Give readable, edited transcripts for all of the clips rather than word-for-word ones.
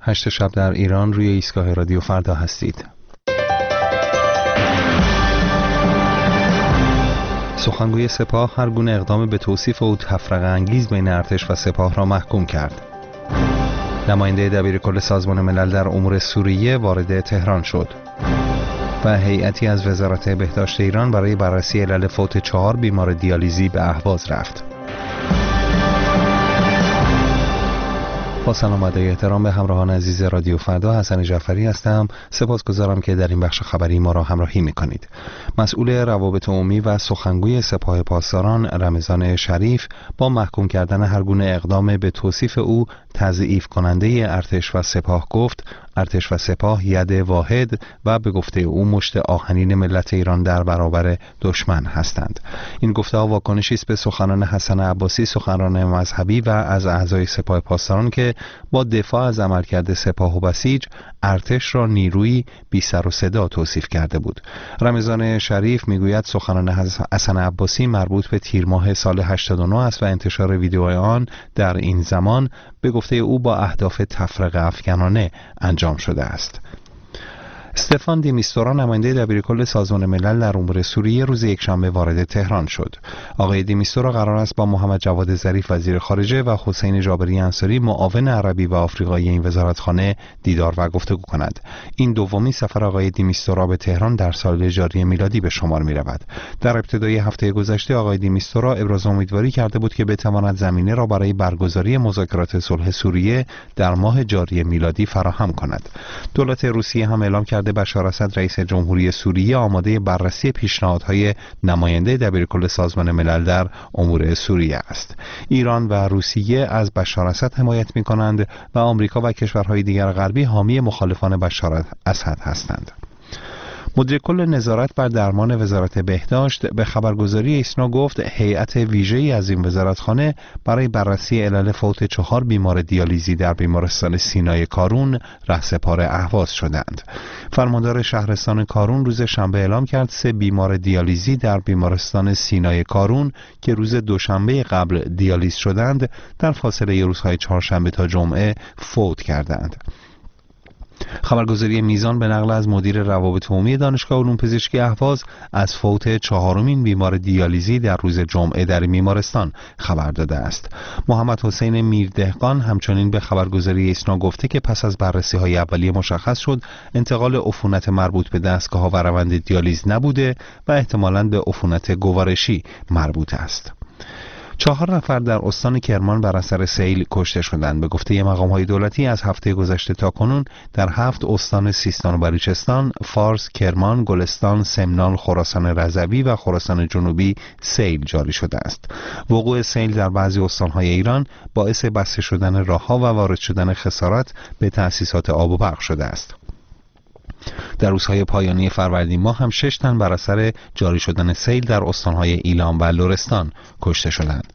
8 شب در ایران روی ایستگاه رادیو فردا هستید. سخنگوی سپاه هر گونه اقدام به توصیف او تفرقه انگیز بین ارتش و سپاه را محکوم کرد. نماینده دبیرکل سازمان ملل در امور سوریه وارد تهران شد. و هیئتی از وزارت بهداشت ایران برای بررسی علل فوت 4 بیمار دیالیزی به اهواز رفت. با سلام و احترام به همراهان عزیز رادیو فردا، حسن جعفری هستم. سپاسگزارم که در این بخش خبری ما را همراهی می‌کنید. مسئول روابط عمومی و سخنگوی سپاه پاسداران رمضان شریف با محکوم کردن هر گونه اقدام به توصیف او تضعیف کننده ارتش و سپاه گفت ارتش و سپاه ید واحد و به گفته او مشت آهنین ملت ایران در برابر دشمن هستند. این گفته‌ها واکنشی است به سخنان حسن عباسی، سخنران مذهبی و از اعضای سپاه پاسداران که با دفاع از عملکرد سپاه و بسیج ارتش را نیرویی بی سر و صدا توصیف کرده بود. رمضان شریف میگوید سخنان حسن عباسی مربوط به تیر ماه سال 89 است و انتشار ویدیوهای آن در این زمان به گفته او با اهداف تفرقه افکنانه انجام شده است. استفان دی میستورا نماینده دبیرکل سازمان ملل در امور سوریه روز یکشنبه وارد تهران شد. آقای دی میستورا قرار است با محمد جواد ظریف وزیر خارجه و حسین جابری انصاری معاون عربی و آفریقایی این وزارتخانه دیدار و گفتگو کند. این دومین سفر آقای دی میستورا به تهران در سال جاری میلادی به شمار می رود. در ابتدای هفته گذشته آقای دی میستورا ابراز امیدواری کرده بود که بتواند زمینه را برای برگزاری مذاکرات صلح سوریه در ماه جاری میلادی فراهم کند. دولت روسیه هم اعلام کرده بشار اسد رئیس جمهوری سوریه آماده بررسی پیشنهادهای نماینده دبیرکل سازمان ملل در امور سوریه است. ایران و روسیه از بشار اسد حمایت می‌کنند و آمریکا و کشورهای دیگر غربی حامی مخالفان بشار اسد هستند. مدیر کل نظارت بر درمان وزارت بهداشت به خبرگزاری ایسنا گفت هیئت ویژه‌ای از این وزارتخانه برای بررسی علل فوت 4 بیمار دیالیزی در بیمارستان سینای کارون رهسپار اهواز شدند. فرماندار شهرستان کارون روز شنبه اعلام کرد 3 بیمار دیالیزی در بیمارستان سینای کارون که روز دوشنبه قبل دیالیز شدند در فاصله روزهای چهارشنبه تا جمعه فوت کردند. خبرگزاری میزان به نقل از مدیر روابط عمومی دانشگاه علوم پزشکی اهواز از فوت 4مین بیمار دیالیزی در روز جمعه در بیمارستان خبر داده است. محمد حسین میردهقان همچنین به خبرگزاری ایسنا گفته که پس از بررسی‌های اولیه مشخص شد انتقال عفونت مربوط به دستگاه‌ها و روند دیالیز نبوده و احتمالاً به عفونت گوارشی مربوط است. 4 نفر در استان کرمان بر اثر سیل کشته شدند. به گفته مقام‌های دولتی از هفته گذشته تا کنون در 7 استان سیستان و بلوچستان، فارس، کرمان، گلستان، سمنان، خراسان رضوی و خراسان جنوبی سیل جاری شده است. وقوع سیل در بعضی استان‌های ایران باعث بسته شدن راه‌ها و وارد شدن خسارات به تأسیسات آب و برق شده است. در روزهای پایانی فروردین ماه هم 6 تن بر اثر جاری شدن سیل در استانهای ایلام و لرستان کشته شدند.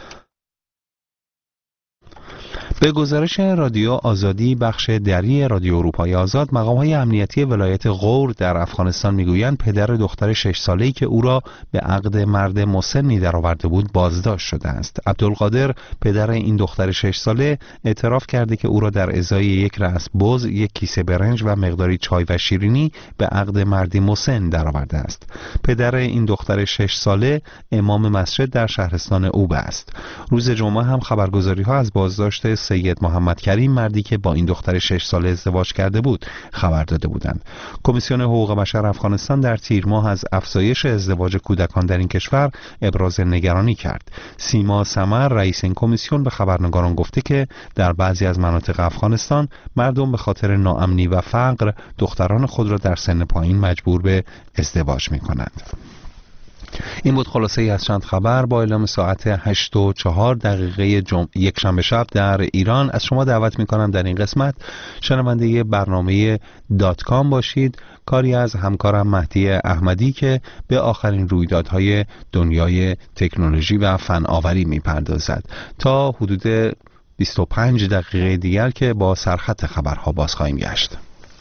به گزارش رادیو آزادی بخش دری رادیو اروپای آزاد، مقام‌های امنیتی ولایت غور در افغانستان میگویند پدر دختر 6 ساله‌ای که او را به عقد مرد مسنی درآورده بود بازداشت شده است. عبدالقادر پدر این دختر 6 ساله اعتراف کرده که او را در ازای یک رأس بز، یک کیسه برنج و مقداری چای و شیرینی به عقد مردی مسن درآورده است. پدر این دختر 6 ساله امام مسجد در شهرستان اوبه است. روز جمعه هم خبرگزاری‌ها از بازداشت سید محمد کریم، مردی که با این دختر 6 ساله ازدواج کرده بود، خبر داده بودند. کمیسیون حقوق بشر افغانستان در تیر ماه از افزایش ازدواج کودکان در این کشور ابراز نگرانی کرد. سیما سمر رئیس این کمیسیون به خبرنگاران گفته که در بعضی از مناطق افغانستان مردم به خاطر ناامنی و فقر دختران خود را در سن پایین مجبور به ازدواج می‌کنند. این بود خلاصه ای از چند خبر با اعلام ساعت 8:04 یکشنبه شب در ایران. از شما دعوت میکنم در این قسمت شنونده برنامه .com باشید، کاری از همکارم مهدی احمدی که به آخرین رویدادهای دنیای تکنولوژی و فناوری میپردازد تا حدود 25 دقیقه دیگر که با سرخط خبرها باز خواهیم گشت.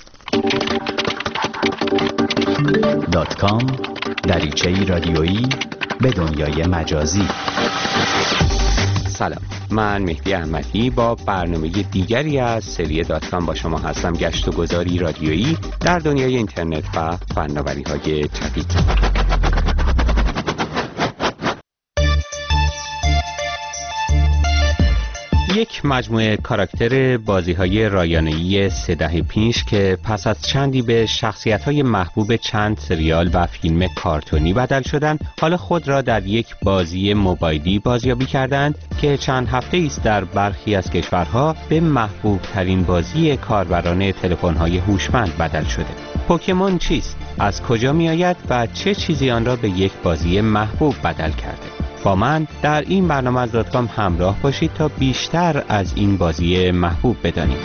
.com دریچه‌ای رادیویی به دنیای مجازی. سلام، من مهدی احمدی با برنامه دیگری از سری داتکام با شما هستم. گشت و گذاری رادیویی در دنیای اینترنت و فناوری‌های جدید. یک مجموعه کاراکتر بازی‌های رایانه‌ای 3 دهه پیش که پس از چندی به شخصیت‌های محبوب چند سریال و فیلم کارتونی بدل شدند، حالا خود را در یک بازی موبایلی بازیابی کردند که چند هفته است در برخی از کشورها به محبوب‌ترین بازی کاربران تلفن‌های هوشمند بدل شده. پوکمون چیست؟ از کجا می‌آید و چه چیزی آن را به یک بازی محبوب بدل کرده؟ با من در این برنامه از داتکام همراه باشید تا بیشتر از این بازی محبوب بدانیم.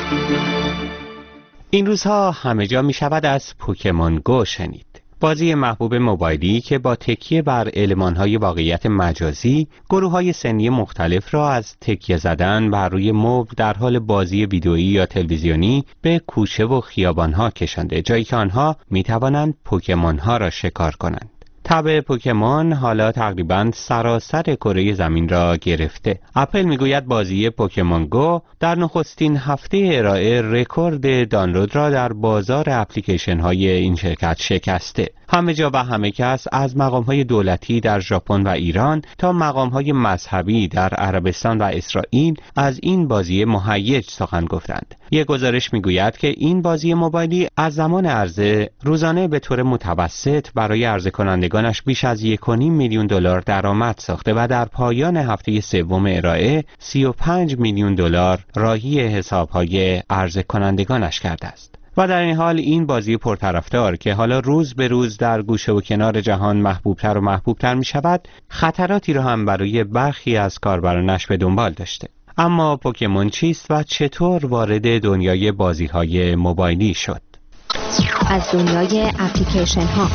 این روزها همه جا می شود از پوکمون گو شنید. بازی محبوب موبایلی که با تکیه بر المان‌های واقعیت مجازی گروه‌های سنی مختلف را از تکیه زدن بر روی مبل در حال بازی ویدئویی یا تلویزیونی به کوچه و خیابان‌ها کشانده، جایی که آنها می‌توانند پوکمون‌ها را شکار کنند. تب پوکمون حالا تقریباً سراسر کره زمین را گرفته. اپل میگوید بازی پوکمون گو در نخستین هفته ارائه رکورد دانلود را در بازار اپلیکیشن های این شرکت شکسته. همه جا و همه کس، از مقام‌های دولتی در ژاپن و ایران تا مقام‌های مذهبی در عربستان و اسرائیل، از این بازی مهیج سخن گفتند. یک گزارش میگوید که این بازی موبایلی از زمان عرضه روزانه به طور متوسط برای عرضه کنندگانش بیش از 1.5 میلیون دلار درآمد ساخته و در پایان هفته سوم ارائه 35 میلیون دلار راهی حساب‌های عرضه کنندگانش کرده است. و در این حال این بازی پرطرفدار که حالا روز به روز در گوشه و کنار جهان محبوبتر و محبوبتر می شود، خطراتی را هم برای برخی از کاربرانش به دنبال داشته. اما پوکمون چیست و چطور وارد دنیای بازی‌های موبایلی شد؟ از دنیای اپلیکیشن ها.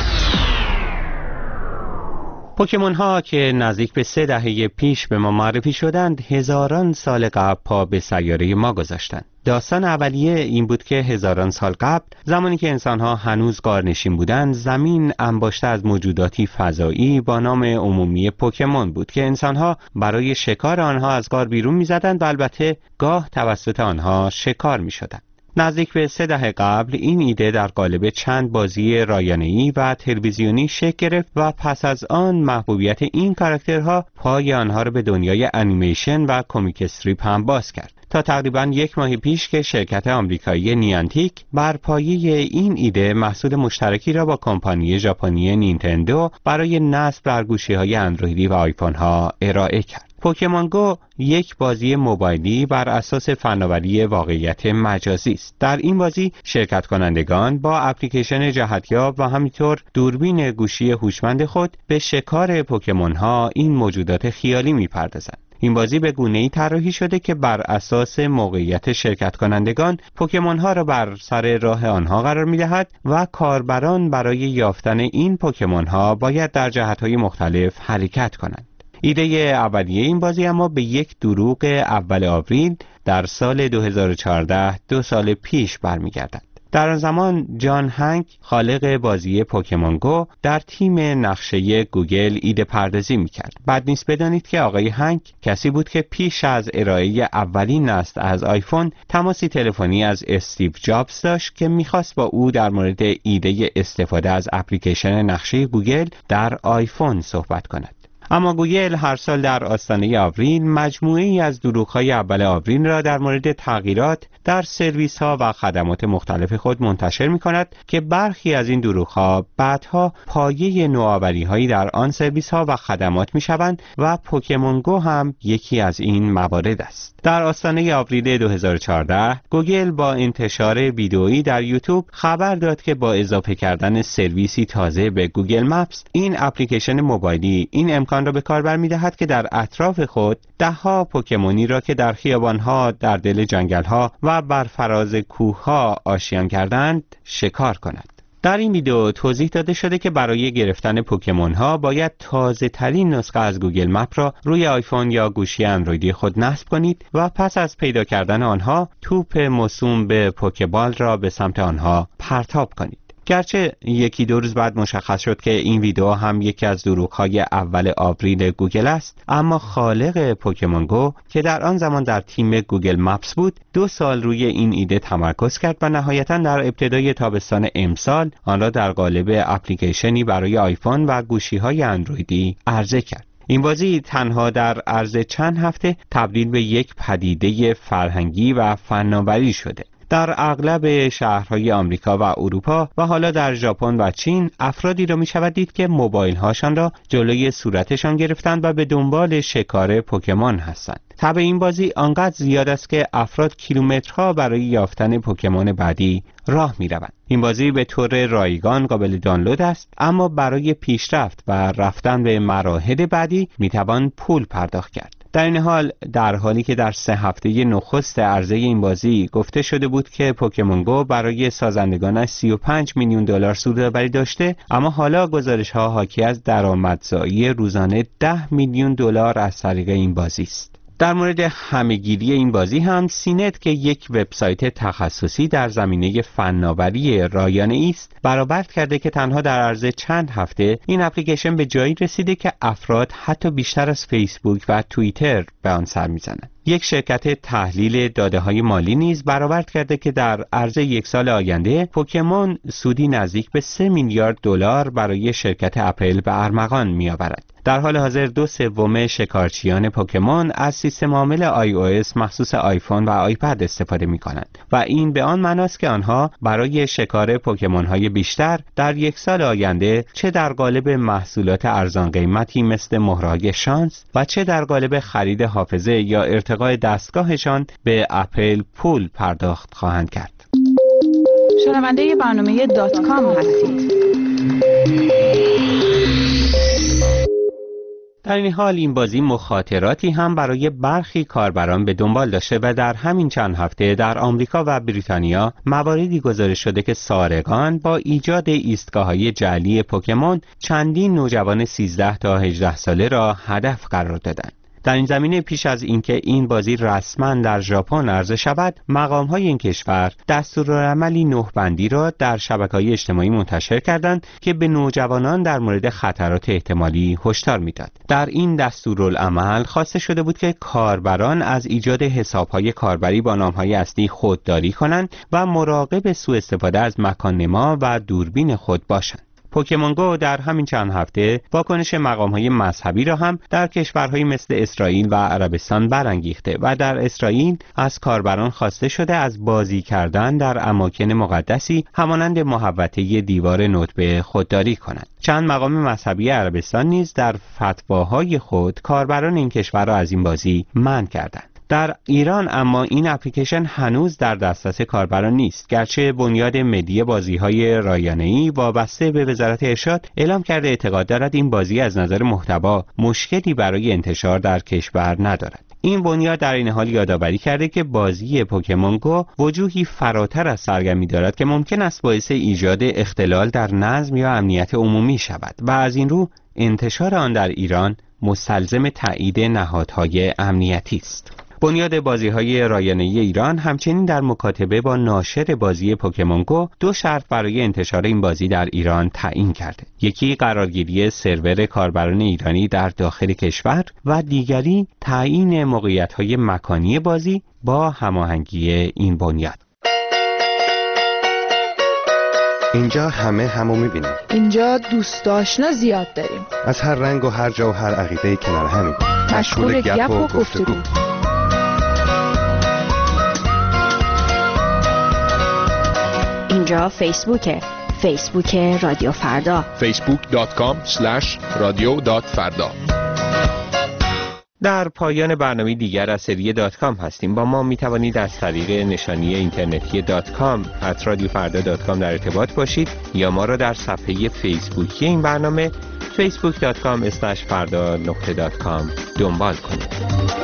پوکمون ها که نزدیک به 3 دهه پیش به ما معرفی شدند، هزاران سال قبل پا به سیاره ما گذاشتند. داستان اولیه این بود که هزاران سال قبل، زمانی که انسان‌ها هنوز غارنشین بودند، زمین انباشته از موجوداتی فضایی با نام عمومی پوکمون بود که انسان‌ها برای شکار آنها از غار بیرون می‌زدند و البته گاه توسط آنها شکار می‌شدند. نزدیک به 3 دهه قبل این ایده در قالب چند بازی رایانه‌ای و تلویزیونی شکل گرفت و پس از آن محبوبیت این کاراکترها پای آنها را به دنیای انیمیشن و کمیک استریپ هم باز کرد، تا تقریباً 1 ماه پیش که شرکت آمریکایی نیانتیک بر پایه این ایده محصول مشترکی را با کمپانی ژاپنی نینتندو برای نصب بر گوشی‌های اندرویدی و آیفون‌ها ارائه کرد. پوکمون گو یک بازی موبایلی بر اساس فناوری واقعیت مجازی است. در این بازی شرکت کنندگان با اپلیکیشن جهتیاب و همینطور دوربین گوشی هوشمند خود به شکار پوکمون ها، این موجودات خیالی می‌پردازند. این بازی به گونه‌ای طراحی شده که بر اساس موقعیت شرکت کنندگان پوکمون ها را بر سر راه آنها قرار می‌دهد و کاربران برای یافتن این پوکمون ها باید در جهت‌های مختلف حرکت کنند. ایده اولیه این بازی اما به یک دروغ اول آوریل در سال 2014، 2 سال پیش برمیگردد. در آن زمان جان هنگ، خالق بازی پوکمون گو، در تیم نقشه گوگل ایده پردازی میکرد. بعد نیست بدانید که آقای هنگ کسی بود که پیش از ارائه اولین نسل از آیفون تماسی تلفنی از استیو جابز داشت که میخواست با او در مورد ایده استفاده از اپلیکیشن نقشه گوگل در آیفون صحبت کند. اما گوگل هر سال در آستانه آوریل مجموعه‌ای از دروغ‌های اول آوریل را در مورد تغییرات در سرویس‌ها و خدمات مختلف خود منتشر می‌کند که برخی از این دروغ‌ها بعدها پایه نوآوری‌هایی در آن سرویس‌ها و خدمات می‌شوند و پوکمون گو هم یکی از این موارد است. در آستانه آوریل 2014 گوگل با انتشار ویدئویی در یوتیوب خبر داد که با اضافه کردن سرویسی تازه به گوگل مپس، این اپلیکیشن موبایلی این امکان را به کاربر می‌دهد که در اطراف خود ده‌ها پوکمونی را که در خیابان‌ها، در دل جنگل‌ها و بر فراز کوه‌ها آشیان کردند شکار کند. در این ویدیو توضیح داده شده که برای گرفتن پوکمون ها باید تازه ترین نسخه از گوگل مپ را روی آیفون یا گوشی اندرویدی خود نصب کنید و پس از پیدا کردن آنها توپ موسوم به پوکبال را به سمت آنها پرتاب کنید. گرچه یکی دو روز بعد مشخص شد که این ویدیو هم یکی از دروغ‌های اول آوریل گوگل است، اما خالق پوکمون گو که در آن زمان در تیم گوگل مپس بود 2 سال روی این ایده تمرکز کرد و نهایتاً در ابتدای تابستان امسال آن را در قالب اپلیکیشنی برای آیفون و گوشی‌های اندرویدی عرضه کرد. این بازی تنها در عرض چند هفته تبدیل به یک پدیده فرهنگی و فناوری شده. در اغلب شهرهای آمریکا و اروپا و حالا در ژاپن و چین افرادی را می‌شود دید که موبایل هاشان را جلوی صورتشان گرفتند و به دنبال شکار پوکمون هستند. تب این بازی آنقدر زیاد است که افراد کیلومترها برای یافتن پوکمون بعدی راه می‌روند. این بازی به طور رایگان قابل دانلود است، اما برای پیشرفت و رفتن به مراحل بعدی می‌توان پول پرداخت کرد. در این حال در حالی که در 3 هفته نخست عرضه این بازی گفته شده بود که پوکمون گو برای سازندگانش 35 میلیون دلار سودآوری داشته، اما حالا گزارش‌ها حاکی از درآمدزایی روزانه 10 میلیون دلار از طریق این بازی است. در مورد همه‌گیری این بازی هم سینت که یک وبسایت تخصصی در زمینه فناوری رایانه‌ای است برآورد کرده که تنها در عرض چند هفته این اپلیکیشن به جایی رسیده که افراد حتی بیشتر از فیسبوک و توییتر به آن سر می‌زنند. یک شرکت تحلیل داده‌های مالی نیز برآورد کرده که در عرض 1 سال آینده پوکمون سودی نزدیک به 3 میلیارد دلار برای شرکت اپل به ارمغان می‌آورد. در حال حاضر 2/3 شکارچیان پوکمون از سیستم عامل iOS مخصوص آیفون و آیپد استفاده می‌کنند و این به آن معناست که آنها برای شکار پوکمون‌های بیشتر در 1 سال آینده چه در قالب محصولات ارزان قیمتی مثل مهرهای شانس و چه در قالب خرید حافظه یا ارتقاء دستگاهشان به اپل پول پرداخت خواهند کرد. شنونده برنامه .com هستید. در این حال این بازی مخاطراتی هم برای برخی کاربران به دنبال داشته و در همین چند هفته در آمریکا و بریتانیا مواردی گزارش شده که سارقان با ایجاد ایستگاه‌های جعلی پوکمون چندین نوجوان 13 تا 18 ساله را هدف قرار دادند. در این زمینه پیش از اینکه این بازی رسما در ژاپن عرضه شود، مقام‌های این کشور دستورالعملی 9 بندی را در شبکه‌های اجتماعی منتشر کردند که به نوجوانان در مورد خطرات احتمالی هشدار می‌داد. در این دستورالعمل خواسته شده بود که کاربران از ایجاد حساب‌های کاربری با نام‌های اصلی خودداری کنند و مراقب سوء استفاده از مکان‌نما و دوربین خود باشند. پوکمون گو در همین چند هفته واکنش مقام‌های مذهبی را هم در کشورهایی مثل اسرائیل و عربستان برانگیخته و در اسرائیل از کاربران خواسته شده از بازی کردن در اماکن مقدسی همانند محوطه دیوار ندبه خودداری کنند. چند مقام مذهبی عربستان نیز در فتواهای خود کاربران این کشور را از این بازی منع کردند. در ایران اما این اپلیکیشن هنوز در دسترس کاربران نیست، گرچه بنیاد ملی بازی‌های رایانه‌ای وابسته به وزارت ارشاد اعلام کرده اعتقاد دارد این بازی از نظر محتوا مشکلی برای انتشار در کشور ندارد. این بنیاد در این حال یادآوری کرده که بازی پوکمون گو وجوهی فراتر از سرگرمی دارد که ممکن است باعث ایجاد اختلال در نظم یا امنیت عمومی شود و از این رو انتشار آن در ایران مستلزم تایید نهادهای امنیتی است. بنیاد بازی‌های رایانه‌ای ایران همچنین در مکاتبه با ناشر بازی پوکمون گو 2 شرط برای انتشار این بازی در ایران تعیین کرده. یکی قرارگیری سرور کاربران ایرانی در داخل کشور و دیگری تعیین موقعیت‌های مکانی بازی با هماهنگی این بنیاد. اینجا همو می‌بینیم. اینجا دوست آشنا زیاد داریم. از هر رنگ و هر جا و هر عقیده‌ای کنار همیم. مشغول گپ و گفتگو. اینجا فیسبوک رادیو فردا. facebook.com/radio.farda. در پایان برنامه دیگر از سری .com هستیم. با ما می توانید از طریق نشانی اینترنتی .com @radiofarda.com در ارتباط باشید یا ما را در صفحه فیسبوکی این برنامه facebook.com/farda.com دنبال کنید.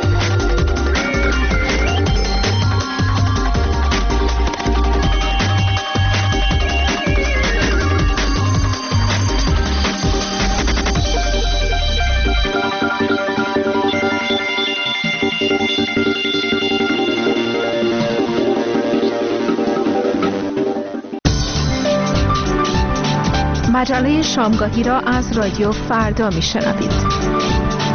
مجله شامگاهی را از رادیو فردا میشنوید.